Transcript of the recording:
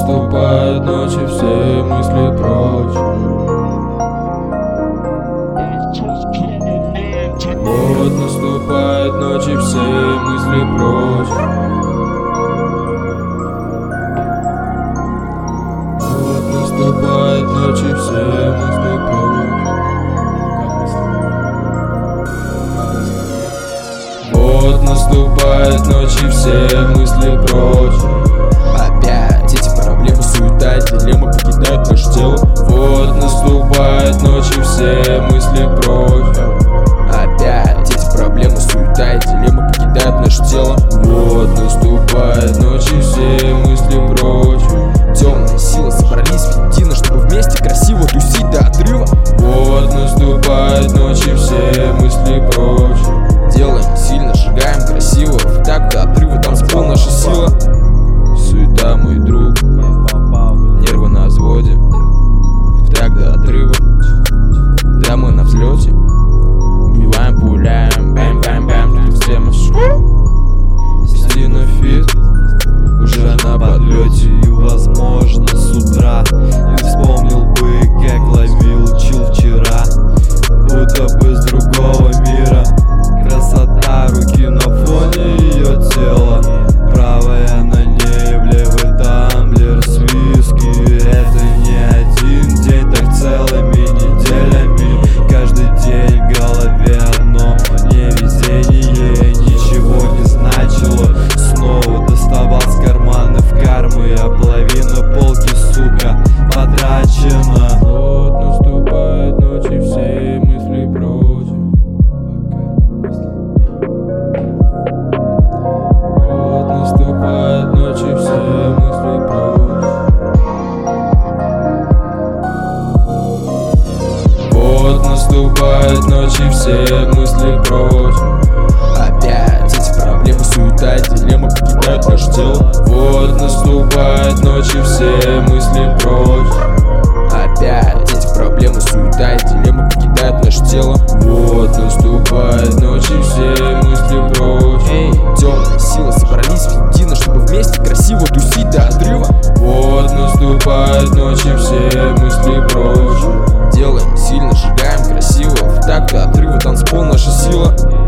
наступает ночь, и все мысли прочь. Вот наступает ночь, и все мысли прочь. Вот наступает ночь, и все мысли прочь. Вот наступает ночь, и все мысли прочь. Опять эти проблемы, суета, дилеммы покидают наше тело. Вот наступает ночь, и все мысли прочь. Опять эти проблемы, суета и дилеммы покидают наше тело. Вот наступает ночь, и все мысли прочь. Темные силы собрались воедино, чтобы вместе красиво тусить до отрыва. Вот наступает ночь, и все мысли прочь. Делаем сильно, сжигаем красиво, в такт до отрыва, танцпол наша сила. Суета, мой друг, Нервы на взводе, в такт до отрыва. Да, мы на взлете. Убиваем, пуляем, бэм-бэм-бэм, все маршрут. Стена фит уже на подлете. И возможно с утра не вспомнил бы, как ловил чил вчера, будто бы с другого мира. Красота руки на фоне ее тела, правая на ней, в левый тамблер с виски. Это не один день, так целыми неделями. Каждый день в голове одно невезение, ничего не значило. Снова доставал с карманов кармы, а половина полки, сука, потрачена. Вот наступает ночь, и все мысли прочь. Вот наступает ночь, и все мысли прочь. Вот наступает ночь, и все мысли прочь. Опять эти проблемы, суета и дилеммы покидают наше тело. Вот наступает ночь, и все мысли прочь. Опять эти проблемы, суета и дилеммы покидают наше тело. Вот наступает ночь, и все мысли прочь. Темные силы собрались воедино, чтобы вместе красиво тусить до отрыва. Вот наступает ночь, и все мысли прочь. Делаем сильно, сжигаем красиво, в такт до отрыва, танцпол наша сила.